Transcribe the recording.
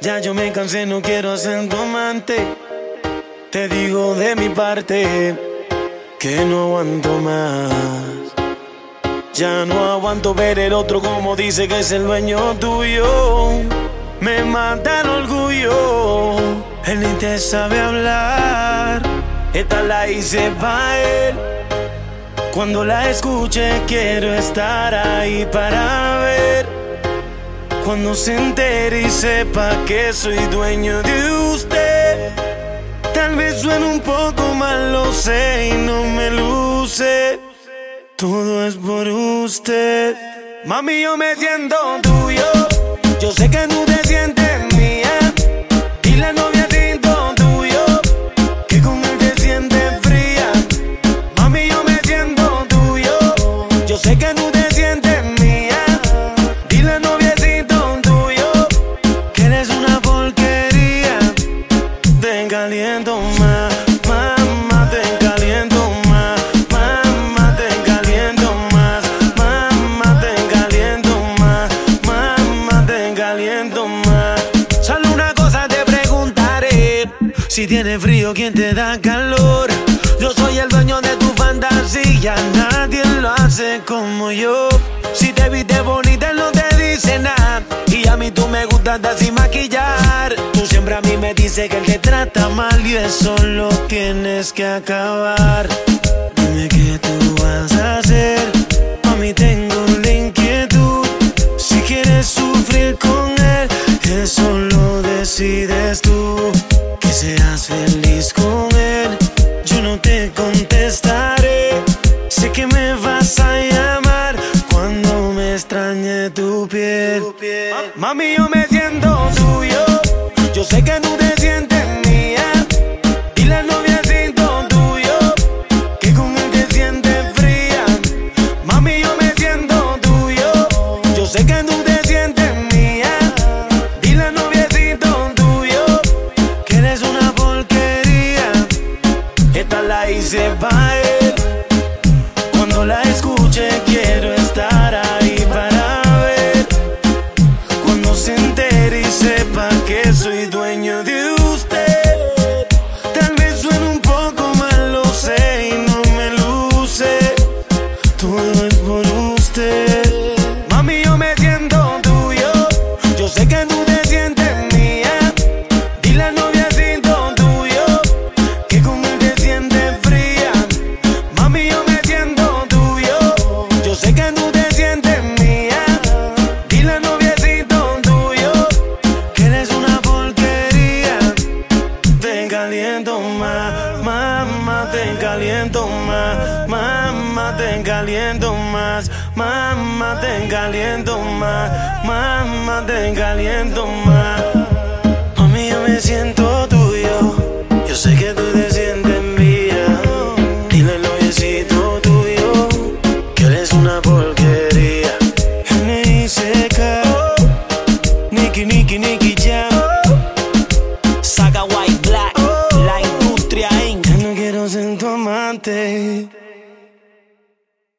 Ya yo me cansé, no quiero ser tu amante. Te digo de mi parte que no aguanto más. Ya no aguanto ver el otro como dice que es el dueño tuyo. Me mata el orgullo, él ni te sabe hablar. Esta la hice pa' él. Cuando la escuche quiero estar ahí para ver. Cuando se entere y sepa que soy dueño de usted. Tal vez suene un poco mal, lo sé, y no me luce. Todo es por usted. Mami, yo me siento tuyo. Yo sé que tú te sientes mía. Dile al noviecito tuyo que con él te sientes fría. Mami, yo me siento tuyo. Yo sé que tú te sientes mía. Dile al noviecito tuyo que eres una porquería. Te encaliento más, mamá, te encaliento más. Mamá, te encaliento más. Mamá, te encaliento más. Mamá, te encaliento más. Solo una cosa te preguntaré: si tienes frío, ¿quién te da calor? Yo soy el dueño de tu fantasía, nadie lo hace como yo. Si te viste bonita, él no te dice nada. Y a mí tú me gustas sin maquillar. Tú siempre a mí me dices que él te trata mal y eso lo tienes que acabar. Dime qué tú vas a hacer. Mami, tengo la inquietud. Si quieres sufrir con él, eso lo decides tú. Que seas feliz con él, yo no te contestaré. Sé que me vas a llamar cuando me extrañe tu piel. Mami, yo me siento tuyo. Yo sé que tú te sientes mía. Dile al noviecito tuyo que con él te sientes fría. Mami, yo me siento tuyo. Yo sé que tú te sientes mía. Dile al noviecito tuyo que eres una porquería. Esta la hice pa' él. Cuando la escuche quiero estar ahí para ver. Cuando se entere y sepa que soy dueño de usted. Tal vez suene un poco mal, lo sé, y no me luce. Todo es por usted. Mami, yo me siento tuyo. Yo sé que tú te sientes mía. Dile al noviecito tuyo que con él te sientes fría. Mami, yo me siento tuyo. Yo sé que tú te sientes mía. Dile al noviecito tuyo que eres una porquería. Te encaliento más, mamá, te encaliento más. Mamá, te encaliento más. Mamá, te encaliento más. Mamá, te encaliento más. Mami, yo me siento tuyo. Yo sé que tú te sientes mía. Dile al noviecito tuyo que eres una porquería. N.I.C.K. Nicky, Nicky, Nicky Jam. Saga White Black, la industria Inc. Ya no quiero ser tu amante.